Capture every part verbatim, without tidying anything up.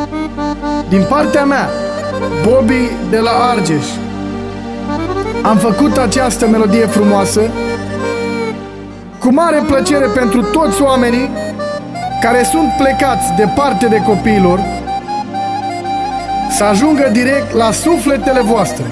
Din partea mea, Bobby de la Argeș, am făcut această melodie frumoasă cu mare plăcere pentru toți oamenii care sunt plecați departe de copiilor, să ajungă direct la sufletele voastre.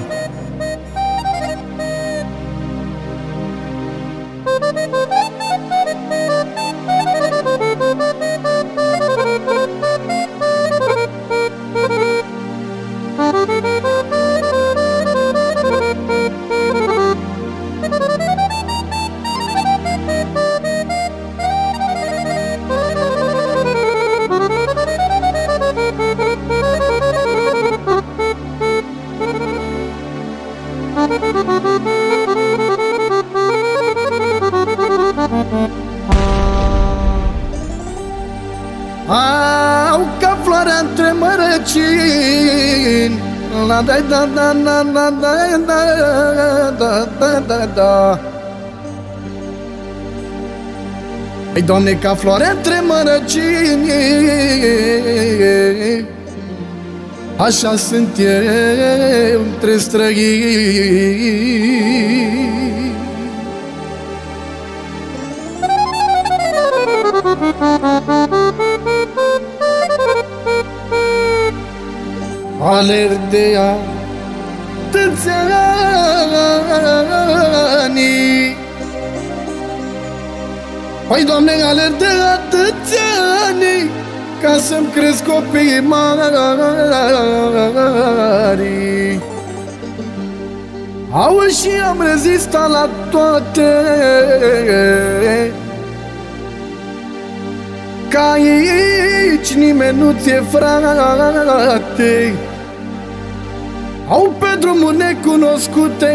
Au ca floarea între mărăcini, la da da da da da da da da da da da. Ei, Doamne, ca floarea între mărăcini, așa sunt eu între străini. Alerg de atâția ani, păi, Doamne, alerg de atâția ani ca să-mi cresc copiii mari. Auzi, și am rezistat la toate, că aici nimeni nu ți-e frate. Au pe drumuri necunoscute,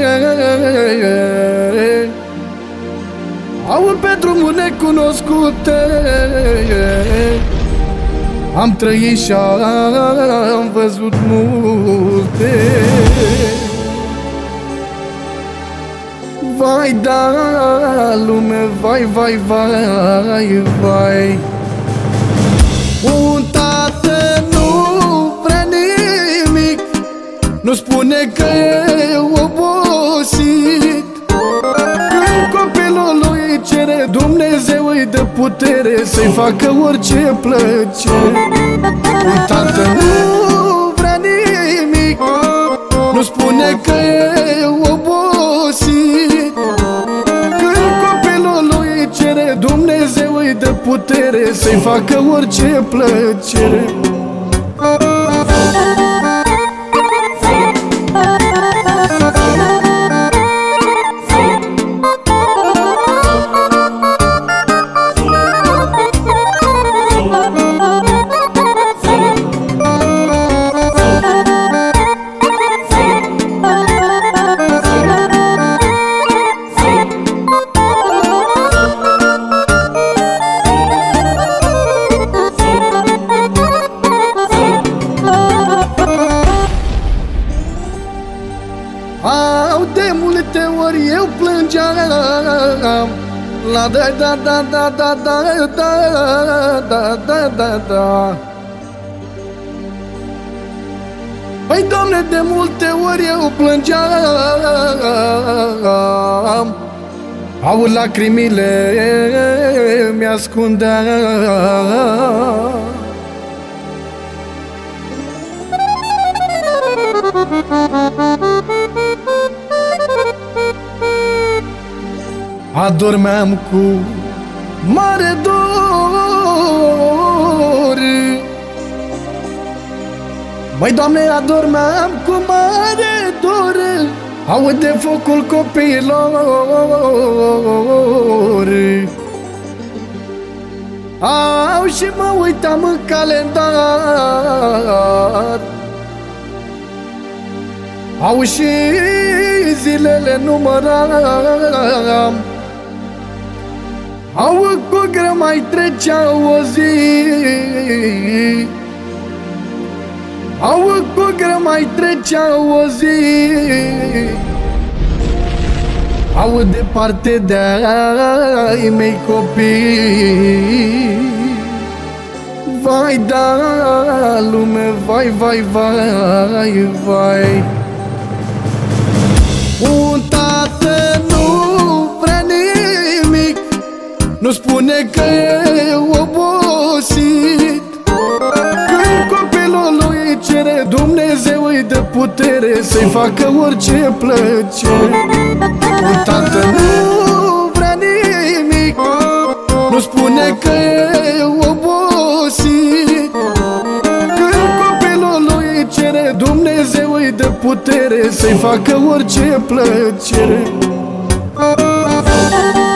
au pe drumuri necunoscute, am trăit și am văzut multe. Vai, da, lume, vai, vai, vai, vai. Un tată nu vrea nimic, nu spune că e obosit. Când copilul lui cere, Dumnezeu îi dă putere să-i facă orice plăcere. Un tată nu vrea nimic, nu spune că e obosit. Când copilul lui cere, Dumnezeu îi dă putere să-i facă orice plăcere. Au de multe ori eu plângeam, la da da da da da da da da da da da. Păi, Doamne, de multe ori eu plângeam, au lacrimile mi-ascundeam. Adormeam cu mare dor, băi, Doamne, adormeam cu mare dor, aude focul copiilor. Au, și mă uitam în calendar, au, și zilele număram. Au, cu greu mai trecea o zi, au, cu greu mai trecea o zi. Au, departe de-ai mei copii, Vai da lume, vai, vai, vai, vai. Un tată nu vrea nimic, nu spune că e obosit. Când copilul lui cere, Dumnezeu îi dă putere să-i facă orice plăcere. Un tată nu vrea nimic, nu spune că e obosit. Când copilul lui cere, Dumnezeu îi dă putere să-i facă orice plăcere.